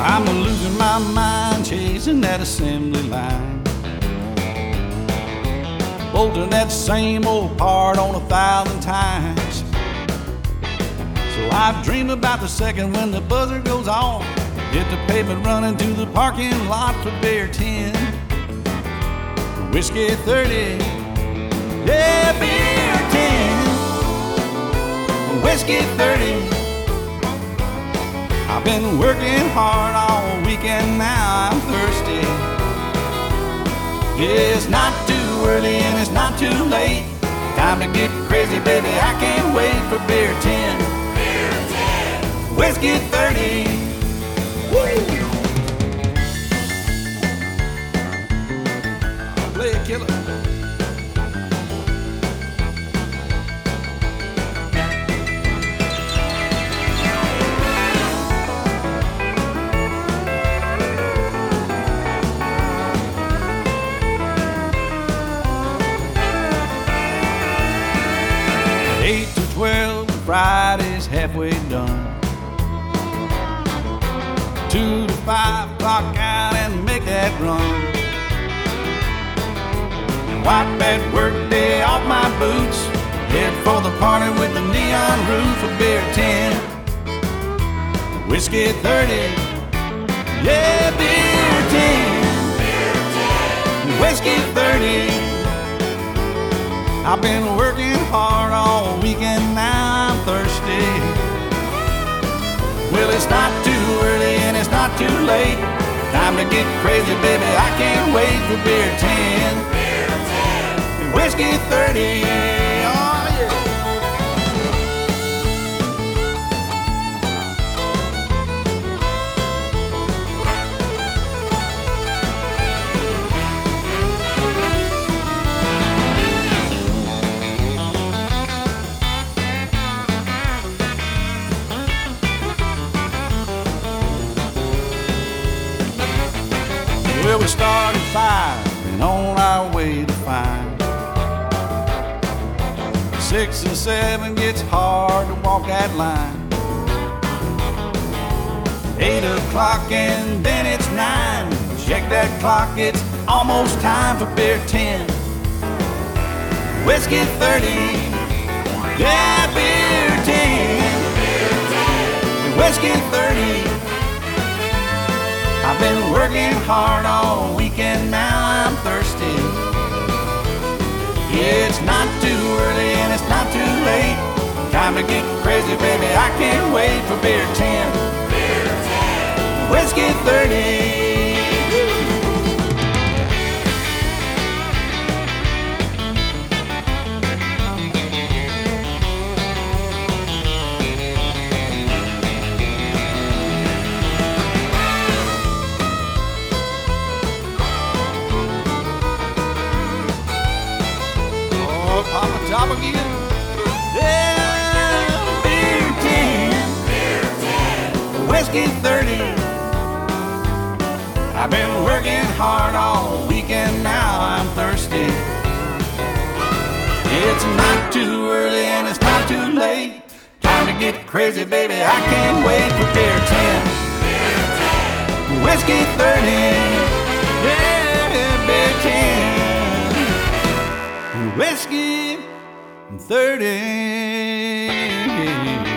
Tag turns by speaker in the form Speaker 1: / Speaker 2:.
Speaker 1: I'm losing my mind chasing that assembly line, bolting that same old part on 1,000 times. So I dream about the second when the buzzer goes off, hit the pavement running to the parking lot for beer 10, whiskey 30, yeah, beer 10, whiskey 30. I've been working hard all weekend, now I'm thirsty. Yeah, it's not too early and it's not too late. Time to get crazy, baby, I can't wait for beer 10. Beer 10. Whiskey 30. Woo! I'll play a killer. 8 to 12, Friday's halfway done. 2 to 5, clock out and make that run. Wipe that work day off my boots, head for the party with the neon roof of beer 10. Whiskey 30, yeah, beer 10. Whiskey 30. I've been working hard all weekend, now I'm thirsty. Well, it's not too early and it's not too late. Time to get crazy, baby, I can't wait for beer 10. Beer 10. Whiskey 30, oh yeah. Well, we start at 5 and on our way to find. 6 and 7 gets hard to walk that line. 8 o'clock and then it's 9. Check that clock, it's almost time for beer 10. Whiskey 30, yeah, beer 10. Whiskey 30. I've been working hard all weekend, now I'm thirsty. Yeah, it's not too early and it's not too late. Time to get crazy, baby, I can't wait for beer 10. Beer 10. Whiskey 30. Papa top again. Yeah, beer 10. Whiskey 30. I've been working hard all weekend, now I'm thirsty. It's not too early and it's not too late. Time to get crazy, baby, I can't wait for beer 10. Whiskey 30. Yeah, beer 10. Whiskey 30.